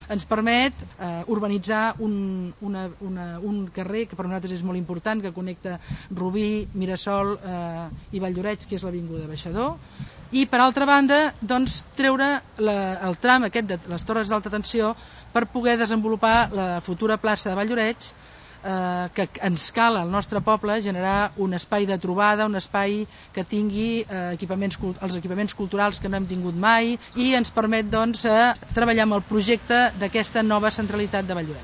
ens permet urbanitzar un carrer que per nosaltres és molt important, que connecta Rubí, Mirasol i Valldoreix, que és l'Avinguda Baixador, i per altra banda doncs, treure el tram aquest de les torres d'alta tensió per poder desenvolupar la futura plaça de Valldoreix, que ens cal al nostre poble generar un espai de trobada, un espai que tingui els equipaments culturals que no hem tingut mai, i ens permet doncs, treballar amb el projecte d'aquesta nova centralitat de Valldoreix.